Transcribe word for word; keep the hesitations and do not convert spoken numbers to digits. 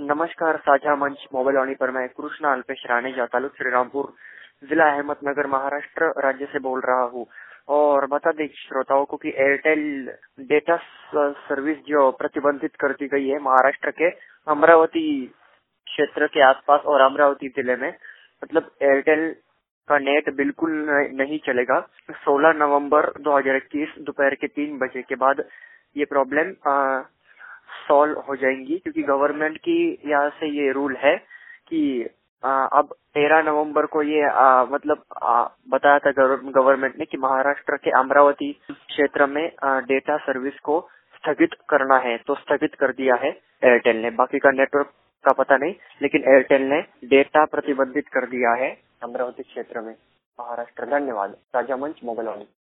नमस्कार साझा मंच मोबाइल वाणी पर मैं कृष्णा अल्पेश राणेजा, तालुक श्रीरामपुर, जिला अहमदनगर, महाराष्ट्र राज्य से बोल रहा हूँ। और बता दें श्रोताओं को कि एयरटेल डेटा सर्विस जो प्रतिबंधित कर दी गई है महाराष्ट्र के अमरावती क्षेत्र के आसपास और अमरावती जिले में, मतलब एयरटेल का नेट बिल्कुल नहीं चलेगा। सोलह नवंबर दो हज़ार इक्कीस दोपहर के तीन बजे के बाद ये प्रॉब्लम सॉल्व हो जाएंगी, क्योंकि गवर्नमेंट की यहाँ से ये रूल है कि आ, अब तेरह नवंबर को ये आ, मतलब आ, बताया था गवर्नमेंट ने कि महाराष्ट्र के अमरावती क्षेत्र में आ, डेटा सर्विस को स्थगित करना है, तो स्थगित कर दिया है एयरटेल ने। बाकी का नेटवर्क का पता नहीं, लेकिन एयरटेल ने डेटा प्रतिबंधित कर दिया है अमरावती क्षेत्र में महाराष्ट्र। धन्यवाद। साझा मंच मोबाइल वाणी।